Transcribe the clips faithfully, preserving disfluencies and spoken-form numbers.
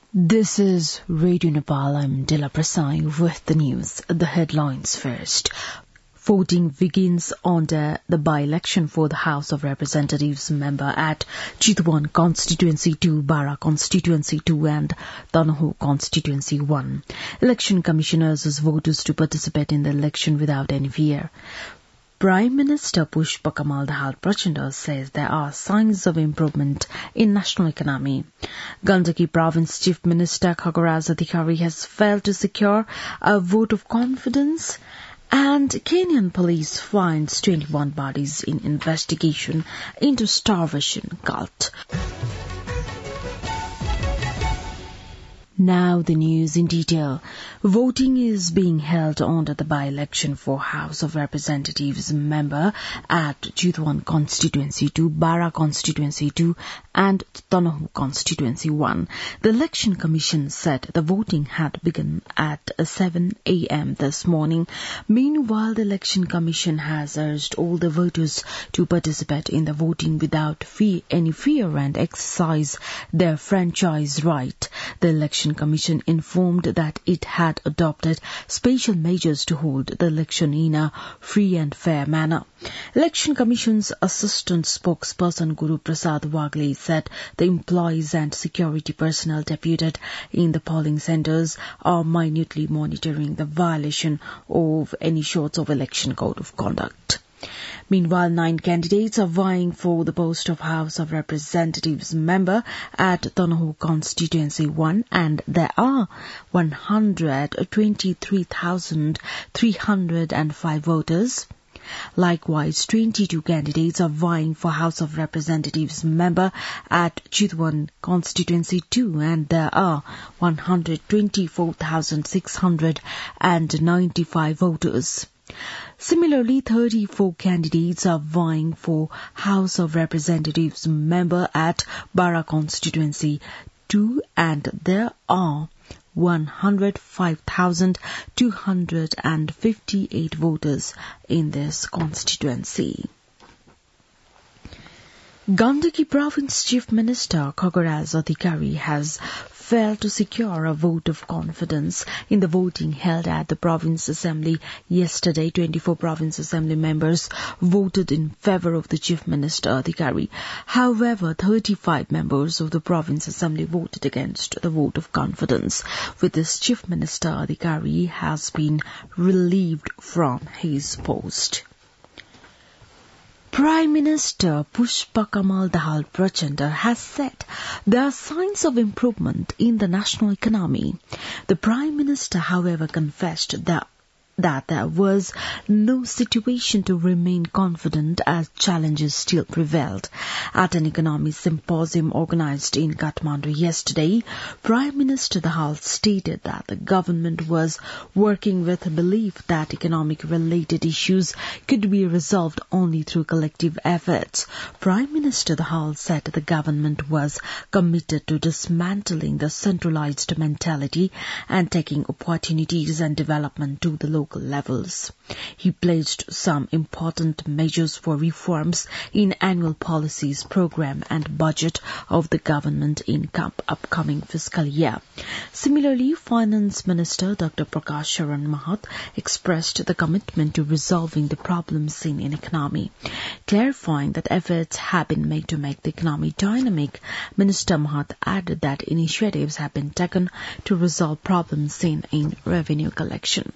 This is Radio Nepal. I'm Dila Prasai with the news. The headlines first. Voting begins on the, the by-election for the House of Representatives member at Chitwan Constituency two, Bara Constituency two and Donoho Constituency one. Election commissioners urge voters to participate in the election without any fear. Prime Minister Pushpa Kamal Dahal Prachanda says there are signs of improvement in national economy. Gandaki Province Chief Minister Khagoraj Adhikari has failed to secure a vote of confidence, and Kenyan police finds twenty-one bodies in investigation into starvation cult. Now the news in detail. Voting is being held under the by-election for House of Representatives member at Chitwan Constituency two, Bara Constituency two and Donoho Constituency one. The Election Commission said the voting had begun at seven a.m. this morning. Meanwhile, the Election Commission has urged all the voters to participate in the voting without fear, any fear and exercise their franchise right. The Election Commission informed that it had adopted special measures to hold the election in a free and fair manner. Election Commission's assistant spokesperson Guru Prasad Wagle said the employees and security personnel deputed in the polling centres are minutely monitoring the violation of any sorts of election code of conduct. Meanwhile, nine candidates are vying for the post of House of Representatives member at Donoho Constituency one, and there are one hundred twenty-three thousand three hundred five voters. Likewise, twenty-two candidates are vying for House of Representatives member at Chitwan Constituency two, and there are one hundred twenty-four thousand six hundred ninety-five voters. Similarly, thirty-four candidates are vying for House of Representatives member at Bara Constituency two, and there are one hundred five thousand two hundred fifty-eight voters in this constituency. Gandaki Province Chief Minister Khagoraj Adhikari has failed to secure a vote of confidence in the voting held at the Province Assembly yesterday. twenty-four Province Assembly members voted in favour of the Chief Minister Adhikari. However, thirty-five members of the Province Assembly voted against the vote of confidence. With this, Chief Minister Adhikari has been relieved from his post. Prime Minister Pushpa Kamal Dahal Prachanda has said there are signs of improvement in the national economy. The Prime Minister, however, confessed that that there was no situation to remain confident as challenges still prevailed. At an economy symposium organized in Kathmandu yesterday, Prime Minister Dahal stated that the government was working with a belief that economic-related issues could be resolved only through collective efforts. Prime Minister Dahal said the government was committed to dismantling the centralized mentality and taking opportunities and development to the local levels. He pledged some important measures for reforms in annual policies, program and budget of the government in upcoming fiscal year. Similarly, Finance Minister Doctor Prakash Sharan Mahat expressed the commitment to resolving the problems seen in economy. Clarifying that efforts have been made to make the economy dynamic, Minister Mahat added that initiatives have been taken to resolve problems seen in revenue collection.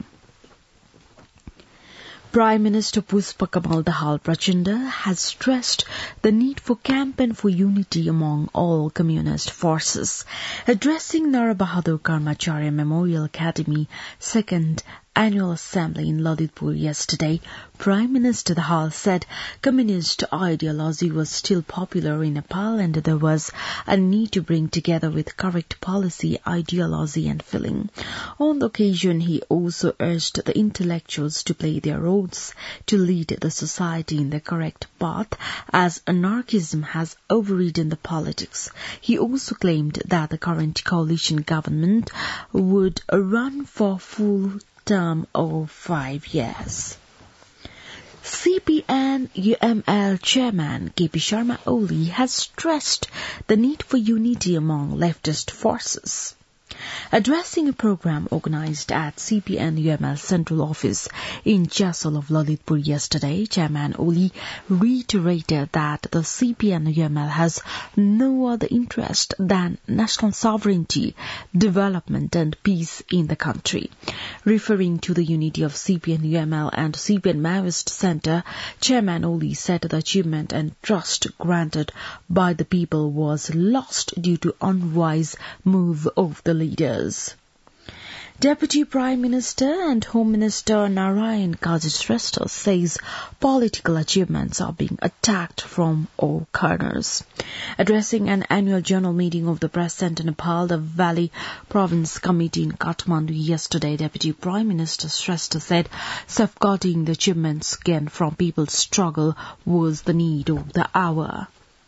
Prime Minister Pushpa Kamal Dahal Prachanda has stressed the need for campaign for unity among all communist forces. Addressing Nara Bahadur Karmacharya Memorial Academy second Annual Assembly in Lalitpur yesterday, Prime Minister Dahal said communist ideology was still popular in Nepal and there was a need to bring together with correct policy, ideology and feeling. On the occasion, he also urged the intellectuals to play their roles to lead the society in the correct path as anarchism has overridden the politics. He also claimed that the current coalition government would run for full term of five years. C P N U M L Chairman K P Sharma Oli has stressed the need for unity among leftist forces. Addressing a program organized at C P N U M L Central Office in Chasal of Lalitpur yesterday, Chairman Oli reiterated that the C P N U M L has no other interest than national sovereignty, development and peace in the country. Referring to the unity of C P N U M L and C P N Maoist Centre, Chairman Oli said the achievement and trust granted by the people was lost due to unwise move of the leaders. Deputy Prime Minister and Home Minister Narayan Kajashrestha says political achievements are being attacked from all corners. Addressing an annual general meeting of the Press Centre Nepal, the Valley Province Committee in Kathmandu yesterday, Deputy Prime Minister Shrestha said safeguarding the achievements gained from people's struggle was the need of the hour.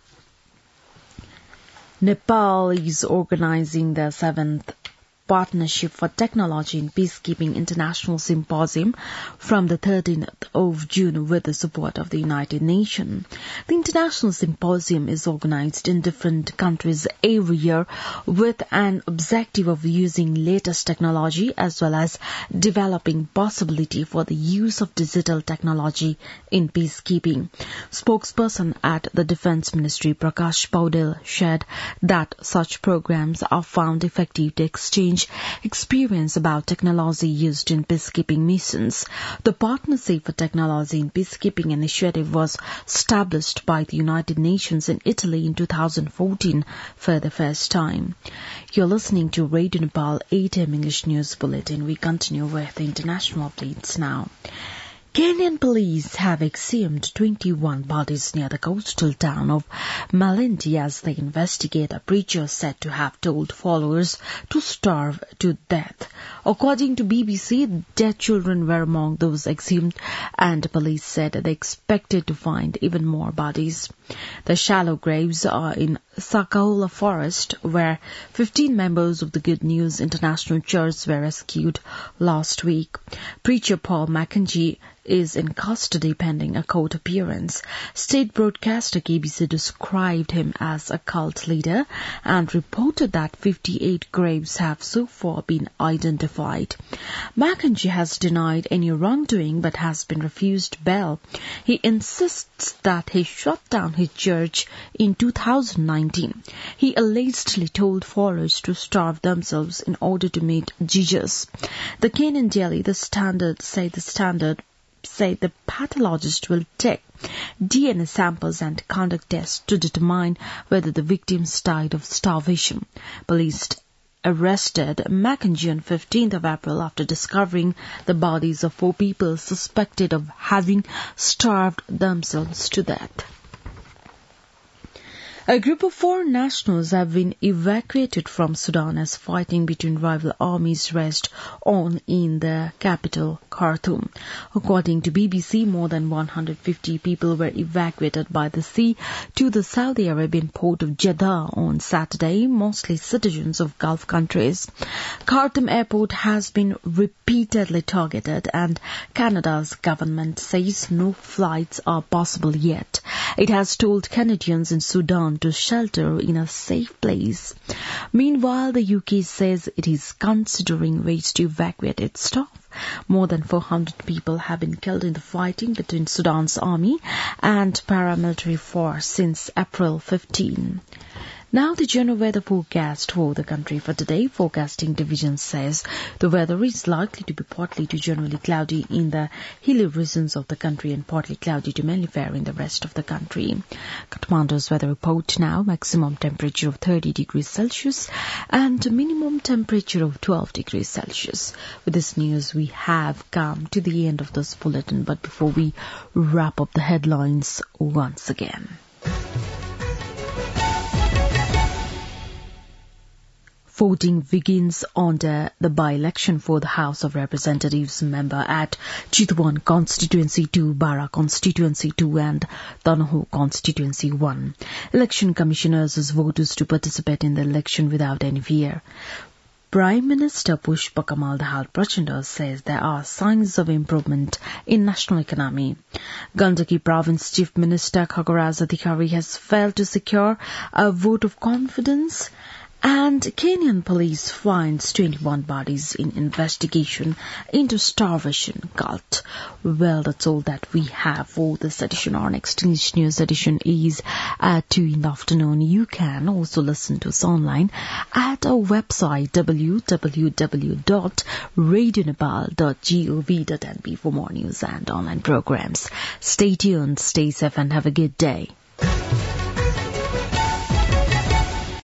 Nepal is organizing the seventh Partnership for Technology in Peacekeeping International Symposium from the thirteenth of June with the support of the United Nations. The International Symposium is organized in different countries every year with an objective of using latest technology as well as developing possibility for the use of digital technology in peacekeeping. Spokesperson at the Defense Ministry, Prakash Paudel, said that such programs are found effective to exchange experience about technology used in peacekeeping missions. The Partnership for Technology in Peacekeeping initiative was established by the United Nations in Italy in two thousand fourteen for the first time. You're listening to Radio Nepal eight a m English News Bulletin. We continue with the international updates now. Kenyan police have exhumed twenty-one bodies near the coastal town of Malindi as they investigate a preacher said to have told followers to starve to death. According to B B C, dead children were among those exhumed, and police said they expected to find even more bodies. The shallow graves are in Sakaula Forest, where fifteen members of the Good News International Church were rescued last week. Preacher Paul Mackenzie is in custody pending a court appearance. State broadcaster K B C described him as a cult leader and reported that fifty-eight graves have so far been identified. Mackenzie has denied any wrongdoing but has been refused bail. He insists that he shut down his church in two thousand nineteen. He allegedly told followers to starve themselves in order to meet Jesus. The Kenyan Daily, The Standard, say the Standard say the pathologist will take D N A samples and conduct tests to determine whether the victims died of starvation. Police arrested Mackenzie on fifteenth of April after discovering the bodies of four people suspected of having starved themselves to death. A group of foreign nationals have been evacuated from Sudan as fighting between rival armies raged on in the capital, Khartoum. According to B B C, more than one hundred fifty people were evacuated by the sea to the Saudi Arabian port of Jeddah on Saturday, mostly citizens of Gulf countries. Khartoum airport has been repeatedly targeted, and Canada's government says no flights are possible yet. It has told Canadians in Sudan to shelter in a safe place. Meanwhile, the U K says it is considering ways to evacuate its staff. More than four hundred people have been killed in the fighting between Sudan's army and paramilitary force since April fifteenth. Now the general weather forecast for the country for today. Forecasting division says the weather is likely to be partly to generally cloudy in the hilly regions of the country and partly cloudy to mainly fair in the rest of the country. Kathmandu's weather report now: maximum temperature of thirty degrees Celsius and minimum temperature of twelve degrees Celsius. With this news, we have come to the end of this bulletin, but before we wrap up the headlines once again. Voting begins under the by-election for the House of Representatives member at Chitwan Constituency two, Bara Constituency two and Tanoho Constituency one. Election commissioners urge voters to participate in the election without any fear. Prime Minister Pushpa Kamal Dahal Prachanda says there are signs of improvement in national economy. Gandaki Province Chief Minister Khagaraj Adhikari has failed to secure a vote of confidence And Kenyan police finds twenty-one bodies in investigation into starvation cult. Well, that's all that we have for this edition. Our next news edition is at two in the afternoon. You can also listen to us online at our website w w w dot radio nepal dot gov dot n p for more news and online programs. Stay tuned, stay safe, and have a good day.